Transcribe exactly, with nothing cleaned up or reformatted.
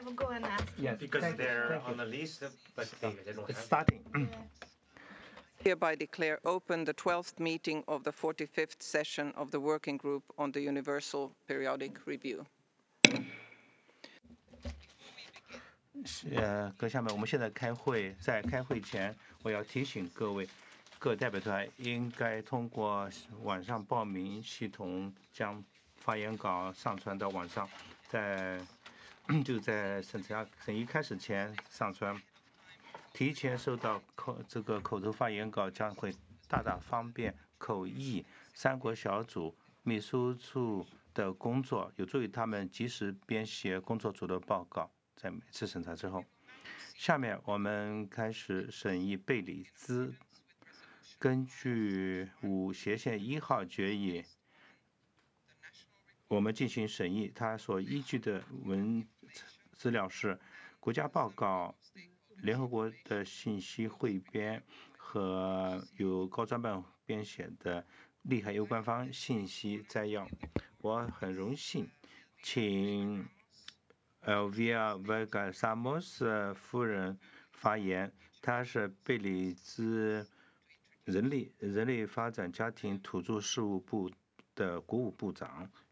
will go and ask him. Yes, because thank you, they're thank you. on the list, but they, they don't It's have. starting. Hereby declare open the twelfth meeting of the forty-fifth session of the Working Group on the Universal Periodic Review. 是呃，各位下面我们现在开会，在开会前，我要提醒各位，各代表团应该通过网上报名系统将发言稿上传到网上，在就在审查审议开始前上传。提前收到口这个口头发言稿将会大大方便口译三国小组秘书处的工作，有助于他们及时编写工作组的报告。在每次审查之后，下面我们开始审议贝里兹根据五斜线一号决议，我们进行审议。它所依据的文资料是国家报告、联合国的信息汇编和由高专办编写的利害攸关方信息摘要。我很荣幸请 Elvia Vega Samos 夫人发言，她是贝里兹人力人力发展家庭土著事务部的国务部长，